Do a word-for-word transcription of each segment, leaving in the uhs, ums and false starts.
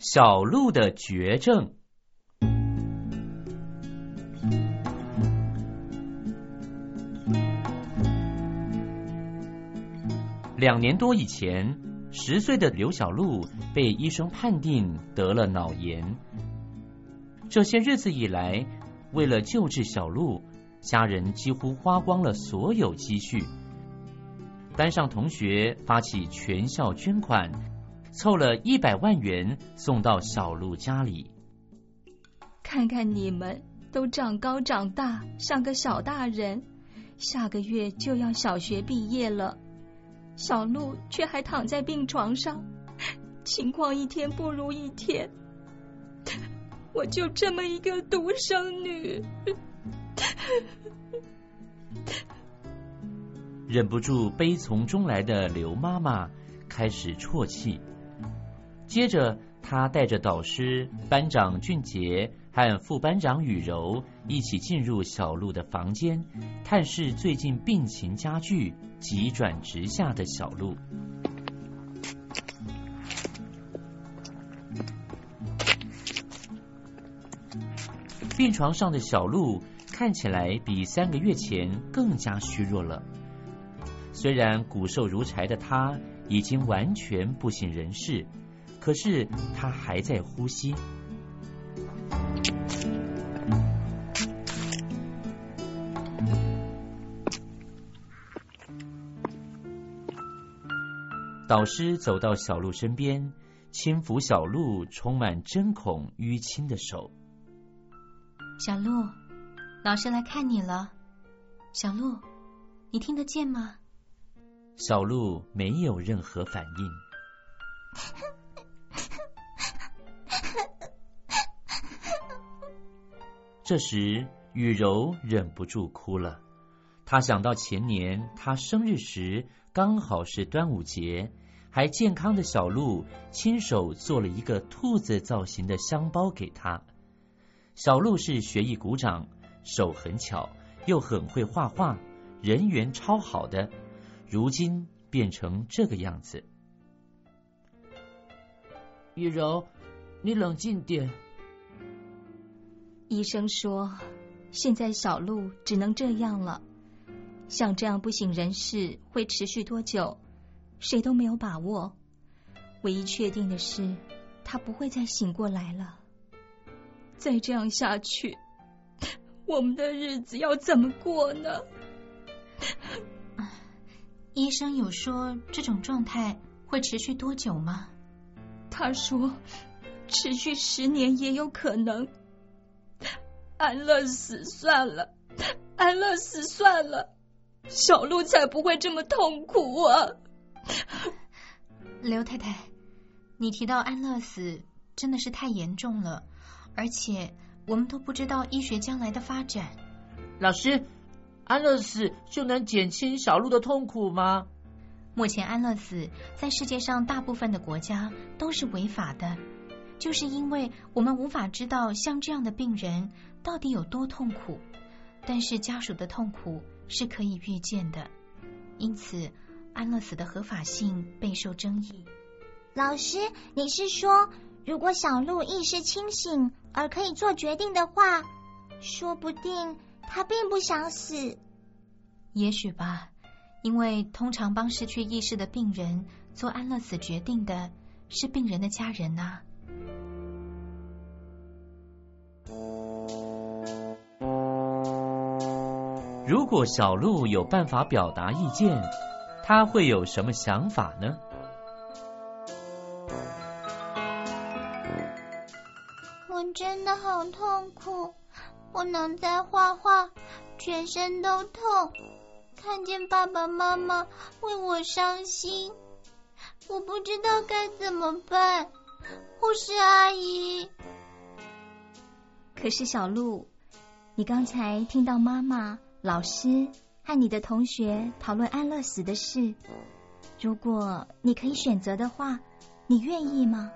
小鹿的绝症。两年多以前，十岁的刘小鹿被医生判定得了脑炎。这些日子以来，为了救治小鹿，家人几乎花光了所有积蓄。班上同学发起全校捐款，凑了一百万元送到小鹿家里。 看看你们都长高长大，像个小大人，下个月就要小学毕业了。小鹿却还躺在病床上，情况一天不如一天。我就这么一个独生女。 忍不住悲从中来的刘妈妈开始啜泣，接着她带着导师班长俊杰和副班长雨柔一起进入小鹿的房间，探视最近病情加剧、急转直下的小鹿。病床上的小鹿看起来比三个月前更加虚弱了。虽然骨瘦如柴的他已经完全不省人事，可是他还在呼吸。导师走到小鹿身边，轻抚小鹿充满针孔淤青的手。 小鹿，老师来看你了。小鹿，你听得见吗？ 小鹿没有任何反应。这时雨柔忍不住哭了，她想到前年她生日时刚好是端午节，还健康的小鹿亲手做了一个兔子造型的香包给她。小鹿是学艺股长，手很巧，又很会画画，人缘超好的，如今变成这个样子。 雨柔，你冷静点。 医生说，现在小鹿只能这样了。像这样不省人事会持续多久，谁都没有把握。唯一确定的是，他不会再醒过来了。再这样下去，我们的日子要怎么过呢？ 医生有说这种状态会持续多久吗？ 他说持续十年也有可能。安乐死算了，安乐死算了，小鹿才不会这么痛苦啊！ 刘太太，你提到安乐死真的是太严重了，而且我们都不知道医学将来的发展。 老师，安乐死就能减轻小鹿的痛苦吗？ 目前安乐死在世界上大部分的国家都是违法的，就是因为我们无法知道像这样的病人到底有多痛苦，但是家属的痛苦是可以预见的，因此安乐死的合法性备受争议。 老师，你是说如果小鹿意识清醒而可以做决定的话，说不定他并不想死？ 也许吧，因为通常帮失去意识的病人做安乐死决定的是病人的家人啊。 如果小鹿有办法表达意见，他会有什么想法呢？ 我真的好痛苦，不能再画画，全身都痛，看见爸爸妈妈为我伤心，我不知道该怎么办。护士阿姨。 可是小鹿，你刚才听到妈妈、老师和你的同学讨论安乐死的事，如果你可以选择的话，你愿意吗？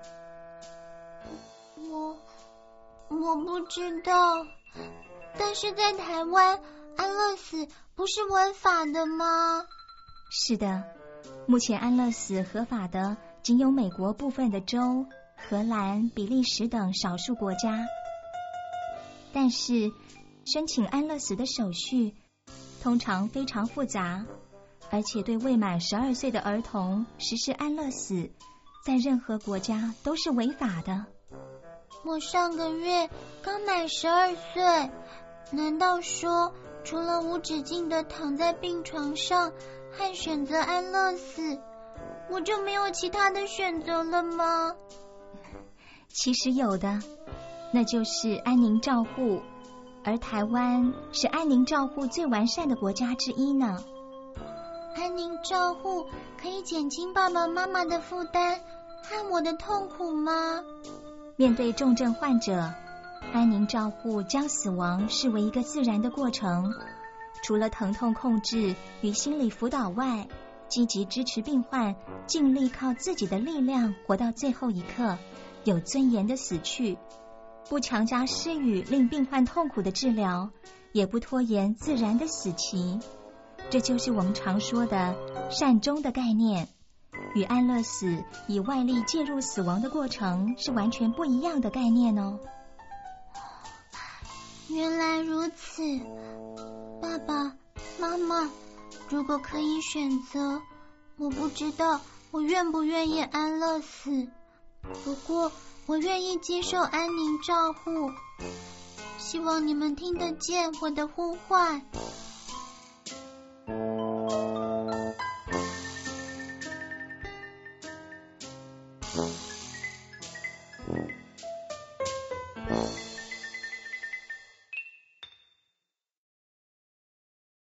我我不知道，但是在台湾安乐死不是违法的吗？ 是的，目前安乐死合法的仅有美国部分的州荷兰、比利时等少数国家。但是，申请安乐死的手续通常非常复杂，而且对未满十二岁的儿童实施安乐死，在任何国家都是违法的。 我上个月刚满十二岁，难道说除了无止境的躺在病床上和选择安乐死，我就没有其他的选择了吗？ 其实有的，那就是安宁照护，而台湾是安宁照护最完善的国家之一呢。 安宁照护可以减轻爸爸妈妈的负担和我的痛苦吗？ 面对重症患者，安宁照护将死亡视为一个自然的过程，除了疼痛控制与心理辅导外，积极支持病患尽力靠自己的力量活到最后一刻，有尊严的死去，不强加施予令病患痛苦的治疗，也不拖延自然的死期。这就是我们常说的善终的概念，与安乐死以外力介入死亡的过程是完全不一样的概念哦。 原来如此，爸爸妈妈，如果可以选择，我不知道我愿不愿意安乐死，不过我愿意接受安宁照护，希望你们听得见我的呼唤。 嗯。